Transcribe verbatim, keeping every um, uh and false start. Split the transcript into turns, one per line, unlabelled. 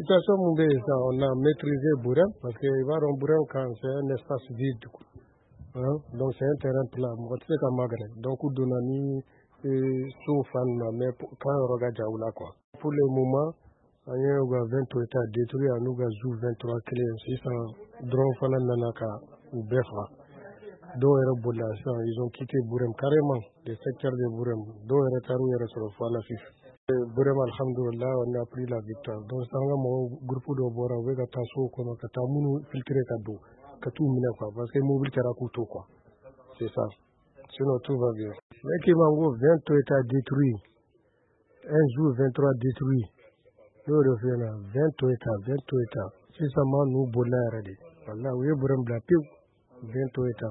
situation mun bɛ yen sisan on a maîtrisé Burem parce que i b'a dɔn Burem kan c'est un espace vide hein? Donc c'est un terrain plat mɔgɔ tɛ se ka magɛrɛ donc u donna ni so fan na mais kan yɔrɔ ka jan u la quoi. Pour le moment an ye u ka vingt états détruits ani u ka zoo vingt-trois kelen sisan drone fana nana ka u bɛɛ faga. Dɔw yɛrɛ bolila sisan ils ont quitté Burem carrément le secteur de Burem dɔw yɛrɛ taara u yɛrɛ sɔrɔ Fana Fif. Burem alhamdulillah on a pris la victoire donc sisan an ka mɔgɔw groupe dɔ bɔra u bɛ ka taa sow kɔnɔ ka taa minnu filtrer ka don ka t'u minɛ quoi parce que mobile kɛra k'u to quoi c'est ça sinon tout va bien. Ne k'i ma n ko vingt états détruits un zoo vingt-trois détruits n'o de f'i ɲɛna vingt états vingt états sisan maa ninnu bolila yɛrɛ de walahi u ye Burem bila pewu vingt états.